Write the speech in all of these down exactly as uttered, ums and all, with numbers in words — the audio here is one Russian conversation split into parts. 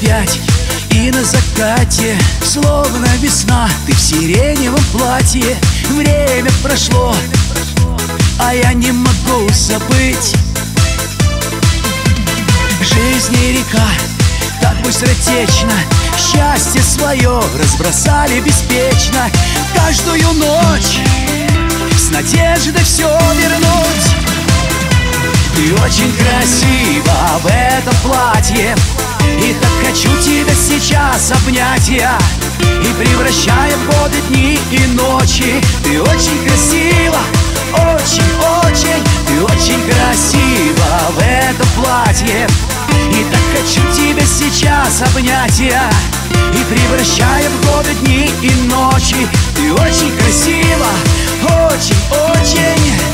опять, и на закате, словно весна, ты в сиреневом платье. Время прошло, а я не могу забыть. Жизнь и река так быстротечно счастье свое разбросали беспечно. Каждую ночь с надеждой все вернуть. Ты очень красива в этом платье, и так хочу тебя сейчас обнять я, и превращая в годы дни и ночи. Ты очень красива, очень-очень, ты очень красива в этом платье, и так хочу тебя сейчас обнять я, и превращая в годы дни и ночи. Ты очень красива, очень-очень.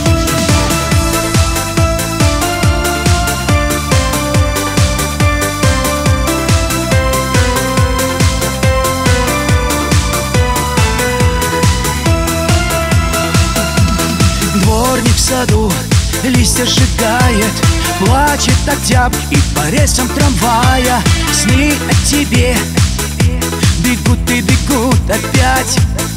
Дворник в саду листья сжигает, плачет октябрь, и по рельсам трамвая сны о тебе бегут и бегут опять.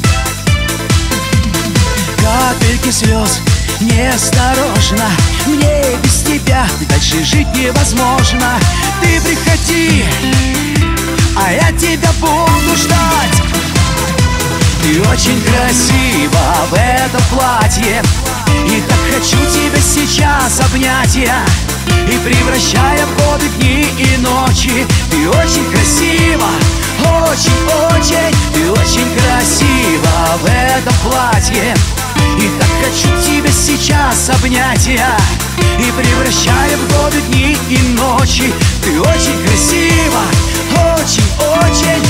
Капельки слез неосторожно, мне без тебя дальше жить невозможно. Ты приходи, а я тебя буду ждать. Ты очень красива в этом платье, и так хочу тебя сейчас обнять я, и превращая в годы дни и ночи. Ты очень красива, очень-очень, ты очень красива в этом платье, и так хочу тебя сейчас обнять я, и превращая в годы дни и ночи. Ты очень красива, очень-очень.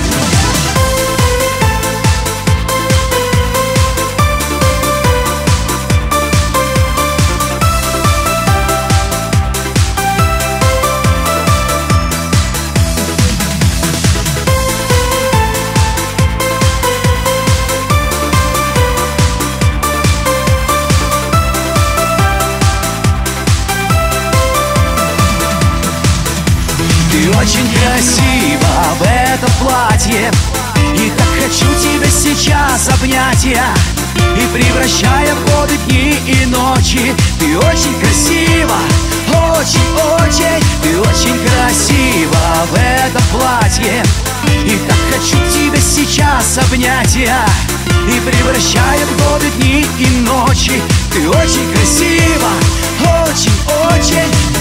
Ты очень красива в этом платье, и так хочу тебя сейчас обнять я, и превращая в годы дни и ночи. Ты очень красива, очень-очень, ты очень красива в этом платье, и так хочу тебя сейчас обнять я, и превращая в годы дни и ночи. Ты очень красива, очень-очень.